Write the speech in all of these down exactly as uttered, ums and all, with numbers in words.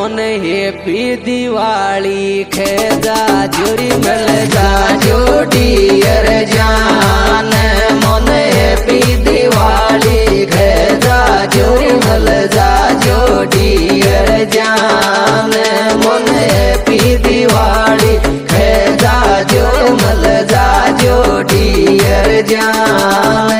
मोन हैप्पी दिवाली खेजा जोरी मिल जा जोडियर जान मोन हैप्पी दिवाली खेजा जोरी मिल जा जोडियर जान मोन हैप्पी दिवाली खेजा जोरी मिल जा जोडियर जान।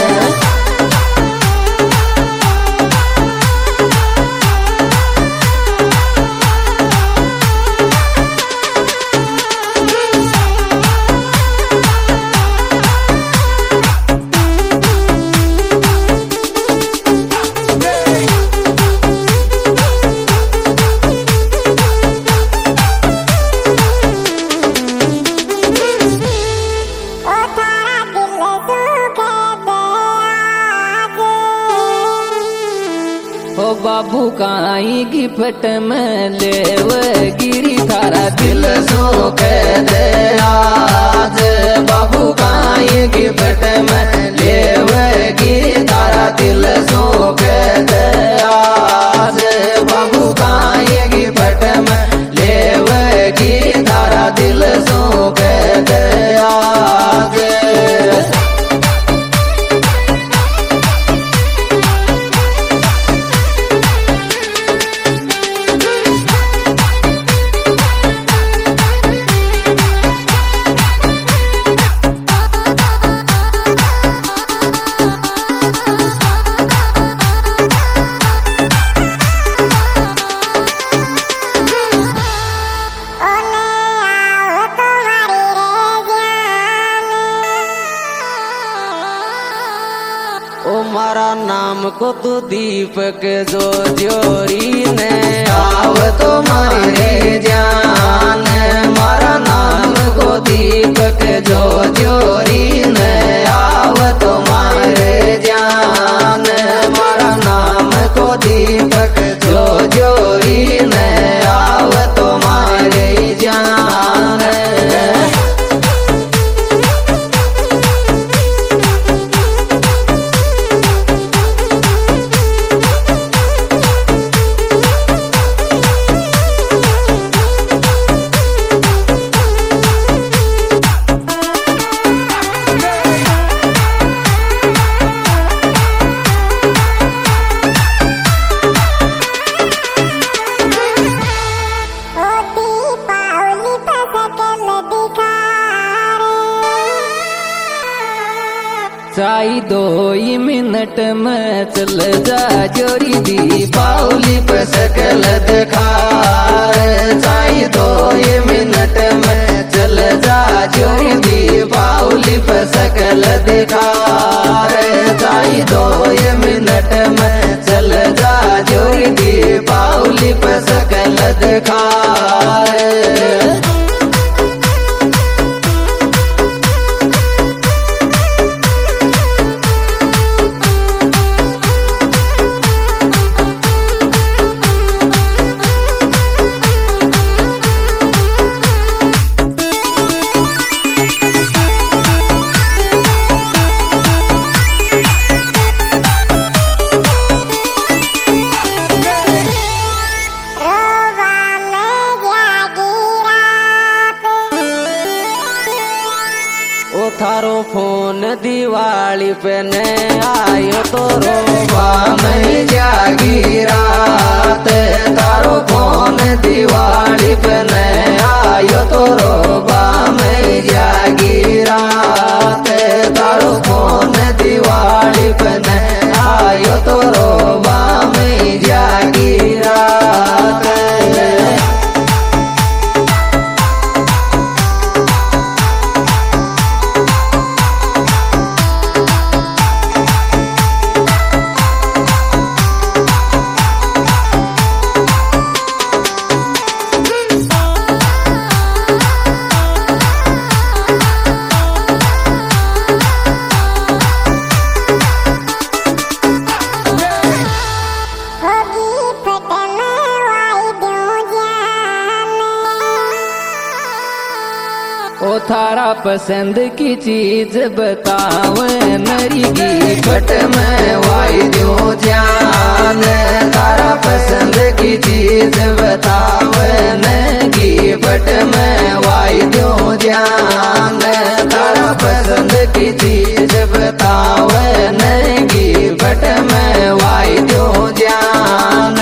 ओ बाबू काई गिफ्ट में लेव गिरी थारा दिल सो के दे आज बाबू काई गिफ्ट में लेव गिरी थारा दिल सो के दे आज बाबू काई गिफ्ट में लेव गिरी थारा दिल सो के दे आज। ओ मारा नाम को तो दीपक जो जोरी ने आव तो मारे जान मारा नाम को दीपक जो जोरी ने आव तो मारे जान मारा नाम को दीपक जो जोरी ने आव तो मारे जान। चाई दो मिनट में चल जा जोरी दीपावली पे सकल दिखा चाई दो मिनट में चल जा जोरी दीपावली पे सकल दिखा चाई दो मिनट में चल जा जोरी दीपावली पे सकल दिखा। थारो फोन दिवाली पे ने आयो तो रोबा में जागी रात थारो फोन दिवाली पे ने आयो तो रोबा में जागी रात थारो फोन दिवाली पे ने आयो तो रोबा में जागी रात। ओ थारा पसंद की चीज बताओ नरी गिफ्ट में वाई दो जान थारा पसंद की चीज बतावे न गिफ्ट में वाई दो जान तारा पसंद की चीज बतावे न गिफ्ट में वाई दो जान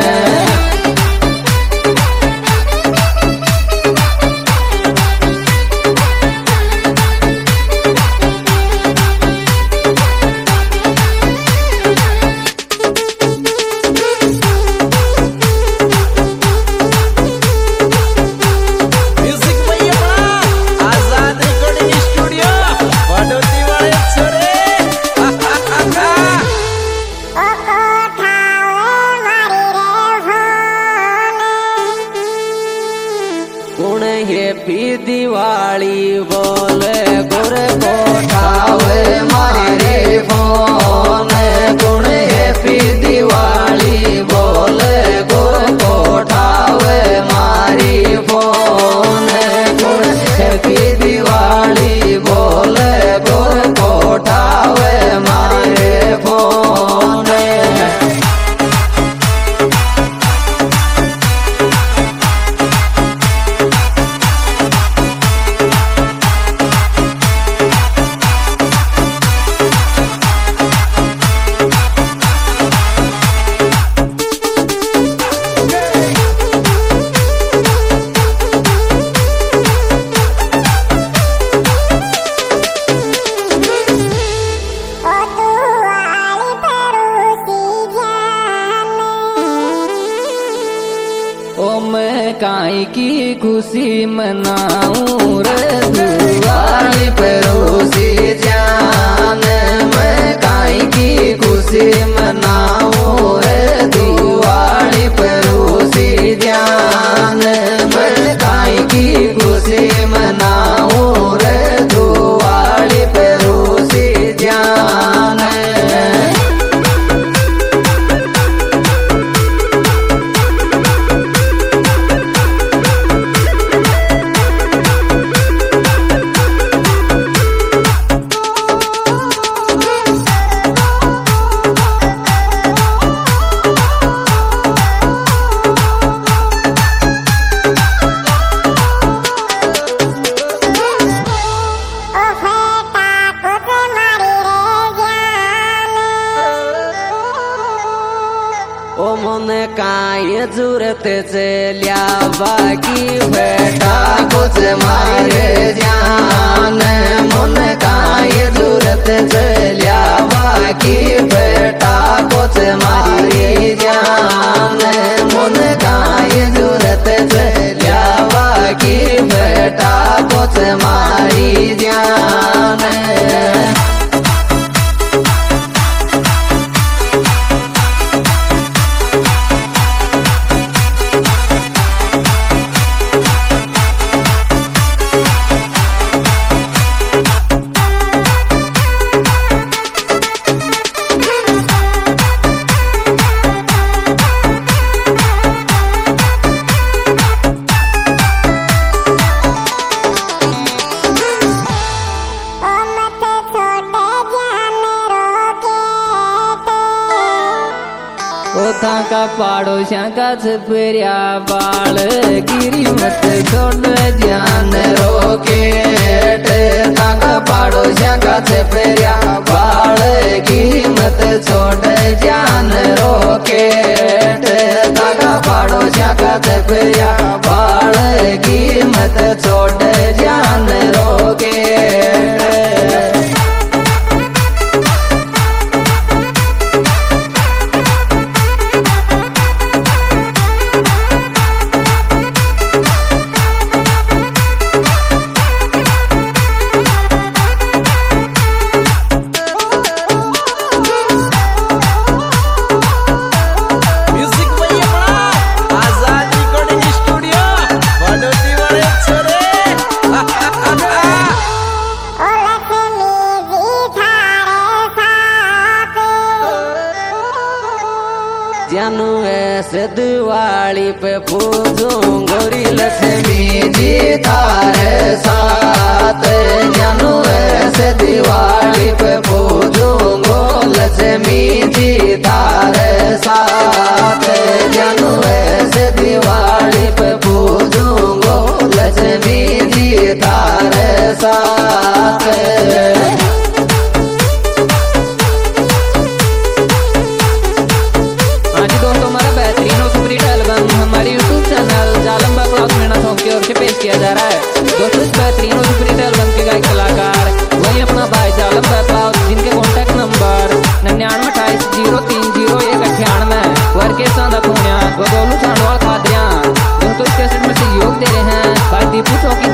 हैप्पी दिवाली बोले गोरे कोठावे मारे फोन गुण हैप्पी दिवाली बोले गोरे कोठावे मारी फोन गुण हैप्पी दिवाली बोले गोरे कोठावे मारे फोन ओ मैं काई की खुशी मनाऊं रे दिवाली परोसी जान मैं काई की खुशी मनाऊं रे दिवाली परोसी जान मैं काई की खुशी मनाऊं रे दिवाली परोसी जान ओ मोने काय जरूरत चलिया बाकी बेटा कुछ मारे जान मोने काय जरूरत चलिया बाकी बेटा कुछ मारे जान मोने काय जरूरत चलिया बाकी बेटा कुछ मारी जान ओथा का पाड़ोसिया का छपेरिया बाल गिरी मत छोड़ जान रोकेट का पाड़ोसिया का छपेरिया बाल गिरी मत छोड़ जान रोकेट का पाड़ोसिया का छपेरिया बाल गिरी मत छोड़ जान रोकेट जानू ऐसे दिवाली पे पूजूं गोरी लक्ष्मी जी तारे साथ जानू ऐसे दिवाली पे पूजूं गो लक्ष्मी जी तारे साथ जानू ऐसे दिवाली ओर से पेश किया जा रहा है। दोस्तों इस बेहतरीन और सुपरहिट एल्बम के गायक कलाकार वही अपना भाई जालम बहताव, जिनके कॉन्टैक्ट नंबर निन्यानवे अट्ठाईस जीरो तीन जीरो एक अठानवे वर के सादा खूनिया गोलू सांडवाल खादरिया। दोस्तों इस कैसेट में सहयोग दे रहे हैं भाई दीपू चौकी